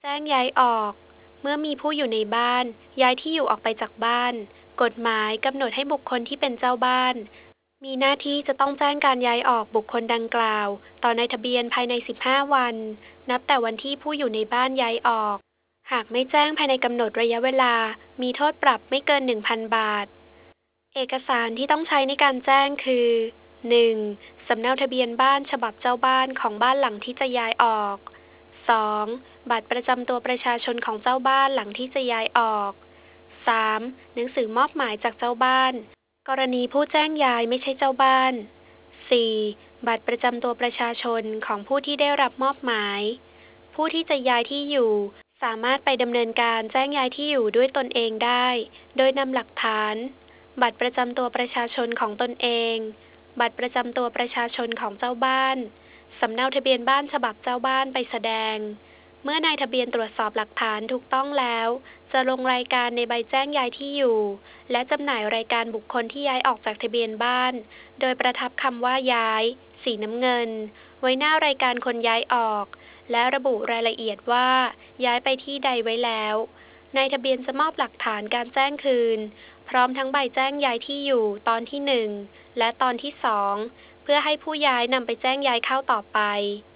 แจ้งย้ายออกเมื่อมีผู้อยู่ในบ้านย้ายที่อยู่ออกไปจากบ้านกฎหมายกำหนดให้บุคคลที่เป็นเจ้าบ้านมีหน้าที่จะต้องแจ้งการย้ายออกบุคคลดังกล่าวต่อนายทะเบียนภายใน15วันนับแต่วันที่ผู้อยู่ในบ้านย้ายออกหากไม่แจ้งภายในกำหนดระยะเวลามีโทษปรับไม่เกิน 1,000 บาทเอกสารที่ต้องใช้ในการแจ้งคือ 1. สำเนาทะเบียนบ้านฉบับเจ้าบ้านของบ้านหลังที่จะย้ายออก 2. บัตรประจำตัวประชาชนของเจ้าบ้านหลังที่จะย้ายออก 3. หนังสือมอบหมายจากเจ้าบ้านกรณีผู้แจ้งย้ายไม่ใช่เจ้าบ้าน 4. บัตรประจำตัวประชาชนของผู้ที่ได้รับมอบหมายผู้ที่จะย้ายที่อยู่สามารถไปดำเนินการแจ้งย้ายที่อยู่ด้วยตนเองได้โดยนำหลักฐานบัตรประจำตัวประชาชนของตนเองบัตรประจำตัวประชาชนของเจ้าบ้านสำเนาทะเบียนบ้านฉบับเจ้าบ้านไปแสดงเมื่อนายทะเบียนตรวจสอบหลักฐานถูกต้องแล้วจะลงรายการในใบแจ้งย้ายที่อยู่และจำหน่ายรายการบุคคลที่ย้ายออกจากทะเบียนบ้านโดยประทับคำว่าย้ายสีน้ำเงินไว้หน้ารายการคนย้ายออกและระบุรายละเอียดว่าย้ายไปที่ใดไว้แล้วนายทะเบียนจะมอบหลักฐานการแจ้งคืนพร้อมทั้งใบแจ้งย้ายที่อยู่ตอนที่1และตอนที่2เพื่อให้ผู้ย้ายนำไปแจ้งย้ายเข้าต่อไป